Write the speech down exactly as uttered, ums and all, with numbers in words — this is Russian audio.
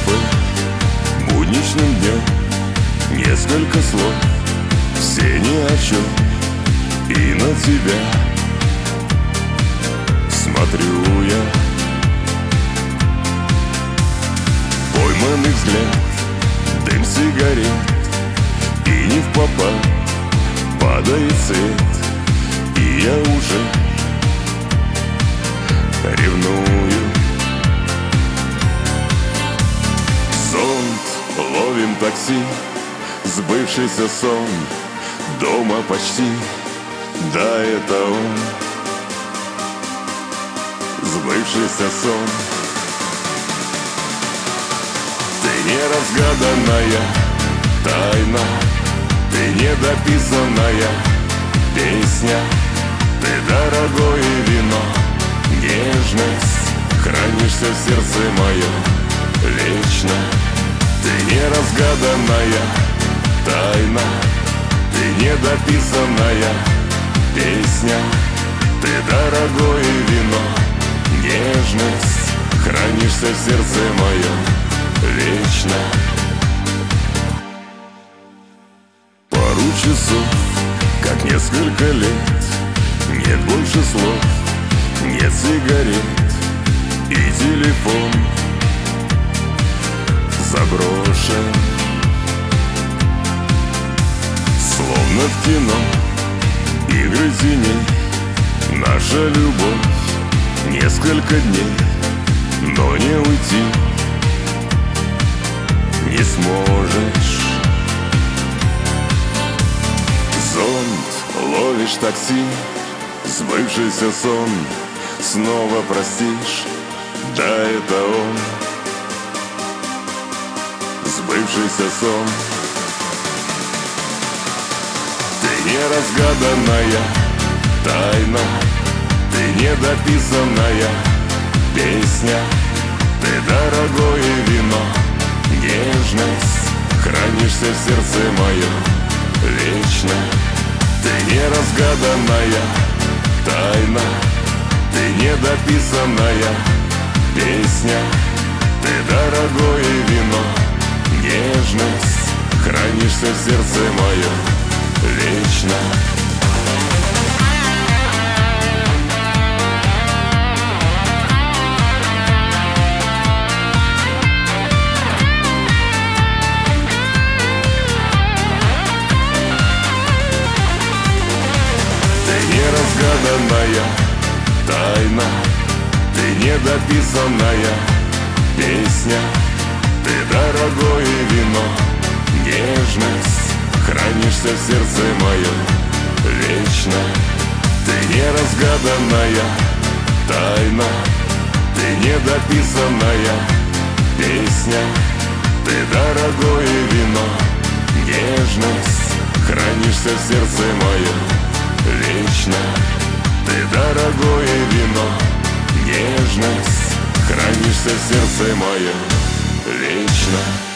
кафе будничным днем, несколько слов, все ни о чем. И на тебя смотрю я. Пойманный взгляд, дым сигарет, и не впопад падает свет, и я уже ревную. Сон, ловим такси, сбывшийся сон, дома почти, да, это он. Сбывшийся сон. Ты неразгаданная тайна, ты недописанная песня, ты дорогое вино, нежность, хранишься в сердце моем вечно. Ты неразгаданная тайна, ты недописанная песня, ты дорогое вино, нежность, хранишься в сердце моем вечно. Пару часов, как несколько лет, нет больше слов, нет сигарет, и телефон заброшен. Словно в кино, игры теней, наша любовь несколько дней, но не уйти не сможешь. Зонт, ловишь такси, сбывшийся сон, снова простишь, да, это он. Сбывшийся сон. Ты неразгаданная тайна, ты недописанная песня, ты дорогое вино, нежность, хранишься в сердце моем вечно. Ты неразгаданная тайна, ты недописанная песня, ты дорогое вино, нежность, хранишься в сердце моем вечно. Неразгаданная тайна, ты недописанная песня, ты дорогое вино, нежность, хранишься в сердце моем вечно. Ты неразгаданная тайна, ты недописанная песня, ты дорогое вино, нежность, хранишься в сердце моем вечно. Ты дорогое вино, нежность, хранишься в сердце моем вечно.